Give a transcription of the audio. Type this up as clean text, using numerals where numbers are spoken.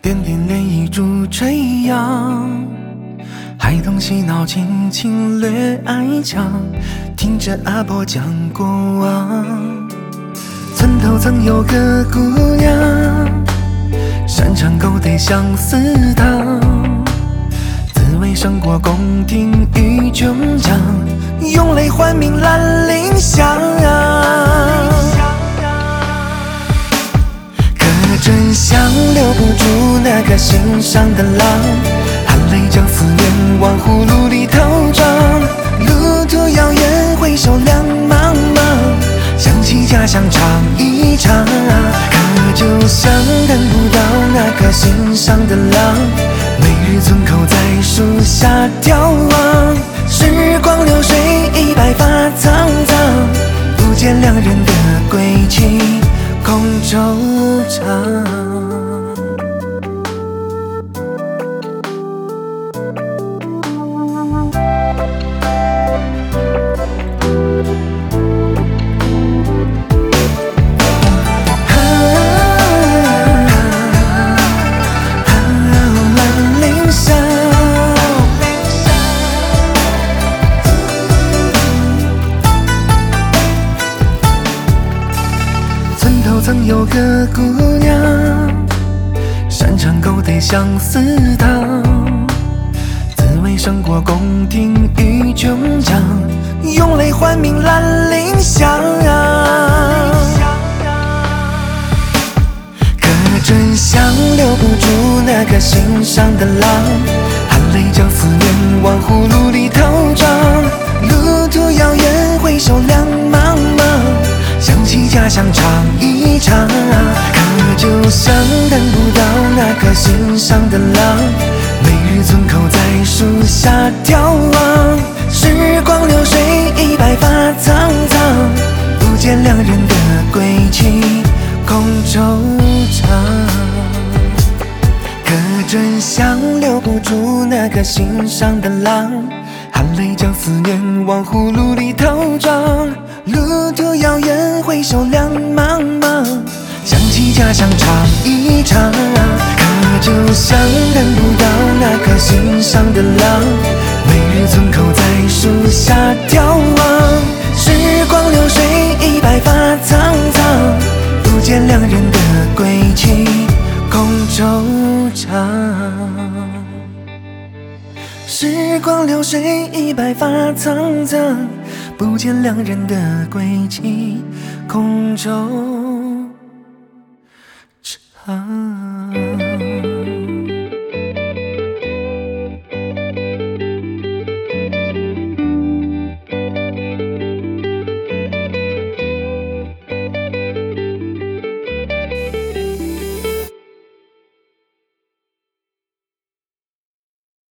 点点涟漪逐垂杨，孩童嬉闹，轻轻掠爱墙，听着阿婆讲过往。村头曾有个姑娘，擅长勾兑相思汤，滋味胜过宫廷与琼浆，用泪换名兰陵香。可真想留不住那个心上的郎，含泪将思念往葫芦里头装。路途遥远，回首两茫茫，想起家乡唱一唱。可就像等不到那个心上的郎，每日村口在树下眺望。时光流水已白发苍苍，不见两人的归期空惆怅。曾有个姑娘，擅长勾兑相思汤，滋味胜过宫廷与琼浆，用泪换名兰陵香。可真想留不住那个心上的郎，含泪将思念往葫芦里头装。路途遥远，回首两茫茫，想起家乡唱一唱。可就像等不到那个心上的郎，每日村口在树下眺望。时光流水已白发苍苍，不见两人的归期空惆怅。可真想留不住那个心上的郎，含泪将思念往葫芦里头装。路途遥远，回首两茫茫，想起家乡唱一唱。可就像等不到那个心上的郎，每日村口在树下眺望。时光流水已白发苍苍，不见两人的归期空惆怅。时光流水已白发苍苍，不见两人的归期空惆怅。